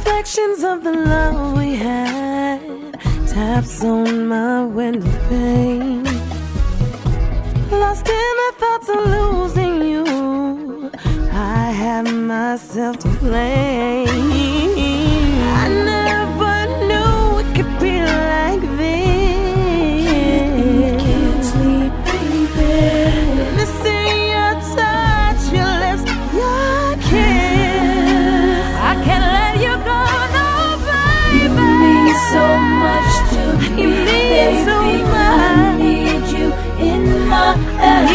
Reflections of the love we had, taps on my window pane. Lost in the thoughts of losing you, I have myself to blame. I never knew it could be like this. Can't sleep, baby. Missing your touch, your lips, your kiss. I can't let you go, no, baby. You mean so much to me, you mean baby. So much. I need you in my life.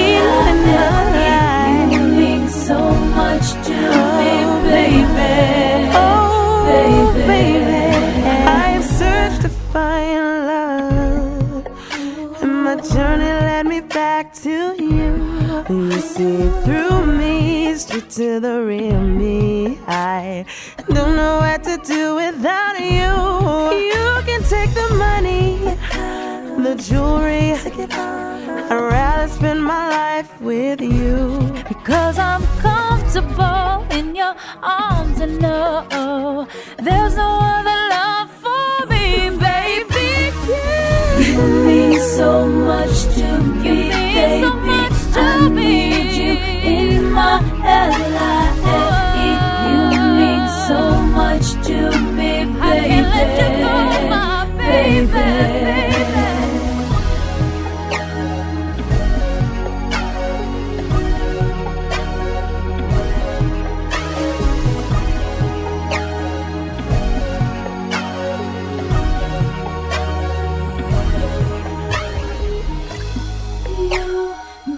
You mean so much to me, baby. Oh, baby. I have searched to find love, and my journey led me back to you. You see through me, straight to the real me. I don't know what to do without you. You can take the money, the jewelry. I'd rather spend my life with you, Because I'm comfortable in your arms and know there's no other love for me, baby. You mean so much to me, baby. So much to I need you in my life. You mean so much to me, baby. I can't let you go, my baby.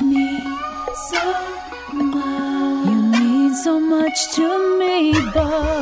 You mean so much to me, boy.